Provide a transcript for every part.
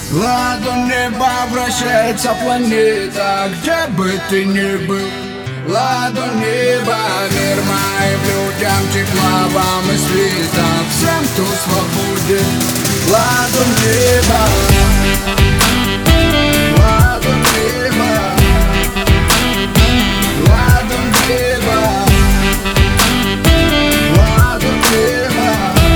Ладонь неба вращается планета, где бы ты ни был. Ладонь неба, мир моим людям, тепла вам и света, всем, кто свободен. Ладонь неба, ладонь неба, ладонь неба, ладонь неба.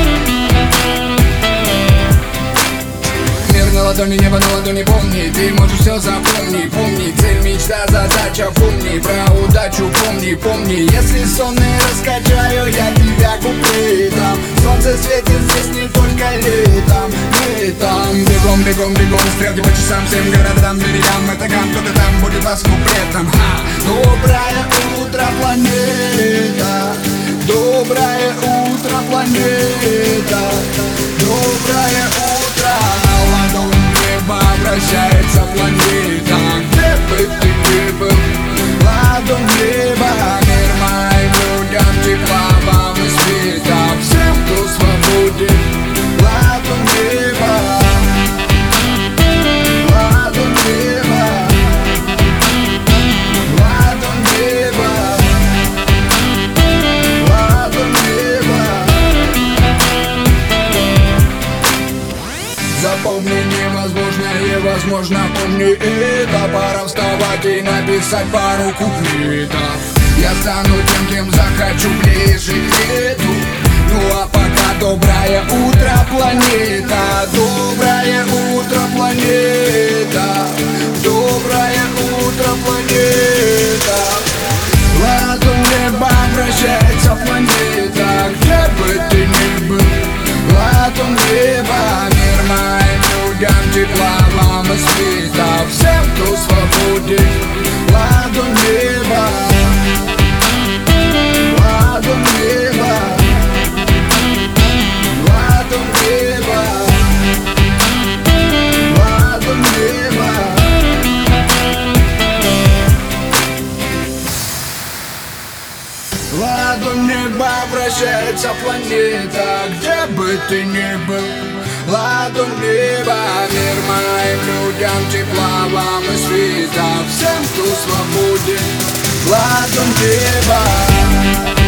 Мир на ладони, небо на ладони, помни, ты можешь все запомнить, помни, цель, мечта, задача, помни, про удачу, помни, помни. Если сон не раскачаю, я тебя куплю там. Солнце светит здесь не только летом, летом. Бегом, бегом, бегом, стрелки по часам, всем городам, дверям. Это гам, кто-то там будет вас куплетом. Доброе утро, планета, доброе утро, планета, доброе утро. Ладонь неба вращается планета, где бы ты ни был. Ладонь неба, мир моим людям, тепла вам и света, всем, кто свободен. Ладонь неба, ладонь неба, ладонь неба, ладонь неба. Запомни невозможное, возможно, помни это. Пора вставать и написать пару куплетов. Я стану тем, кем захочу, ближе к лету. Ну а пока доброе утро, планета, доброе утро, планета, доброе утро, планета. Ладонь неба вращается планета, где бы ты ни был. Ладонь неба, мир моим людям, тепла вам и света, всем, кто свободен. Ладонь неба, ладонь неба, ладонь неба, ладонь неба. Ладонь неба вращается планета, где бы ты ни был. Ладонь неба, мир моим людям, тепла вам и света, всем, кто свободен. Ладонь неба.